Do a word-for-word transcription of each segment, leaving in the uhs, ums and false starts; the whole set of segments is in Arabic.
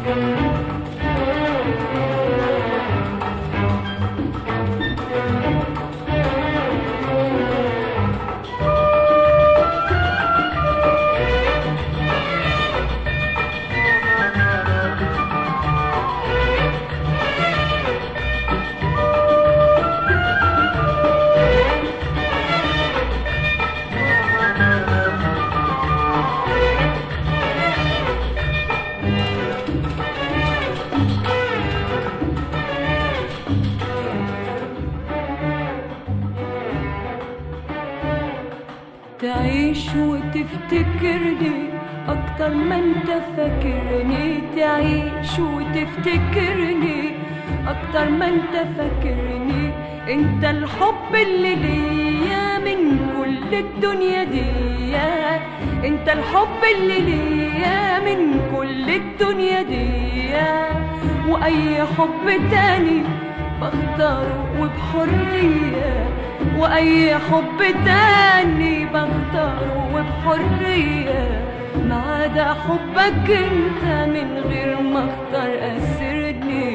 تعيش وتفتكرني أكتر ما انت فاكرني، تعيش وتفتكرني أكتر ما انت فاكرني. انت الحب اللي ليا من كل الدنيا دي، انت الحب اللي ليا من كل الدنيا دي. وأي حب تاني بختاره وبحرية، وأي حب تاني بختاره وبحرية، ما عدا حبك انت من غير ما اختار أسرني.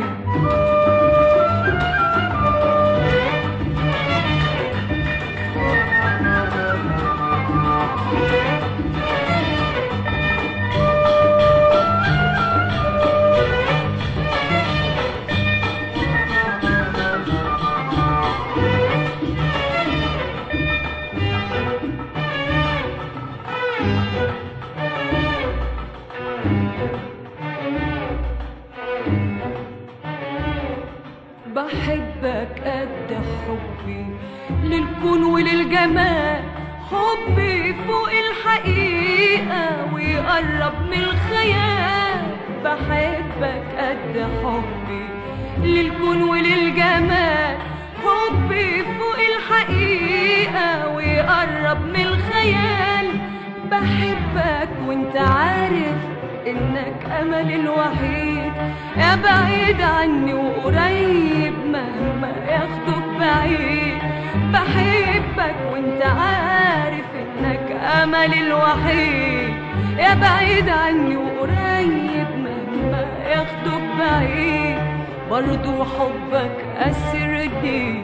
بحبك قد حبي للكون وللجمال، حبي فوق الحقيقة ويقرب من الخيال. بحبك قد حبي للكون وللجمال، حبي فوق الحقيقة ويقرب من الخيال. بحبك وانت عارف انك امل الوحيد، يا بعيد عني وقريب مهما ياخدك بعيد. بحبك وانت عارف انك امل الوحيد، يا بعيد عني وقريب مهما ياخدك بعيد. برضو حبك أسرني.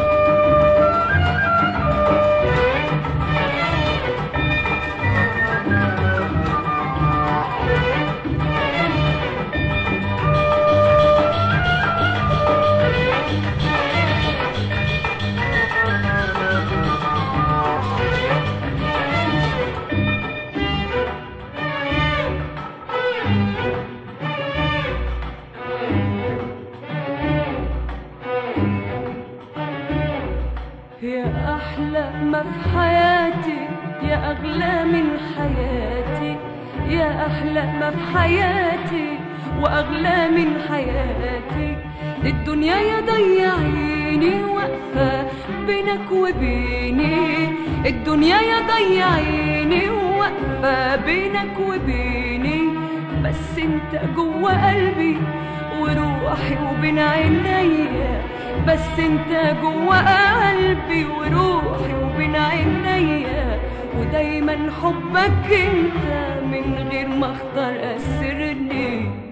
يا أحلى ما في حياتي، يا أغلى من حياتي، يا أحلى ما في حياتي وأغلى من حياتي. الدنيا يا ضيعيني واقفة بينك وبيني، الدنيا يا ضيعيني واقفة بينك وبيني. بس انت جوا قلبي وروحي وبين عينيا، بس انت جوا قلبي وروحي وبين عينيا. ودايما حبك انت من غير ما اختار أسرني.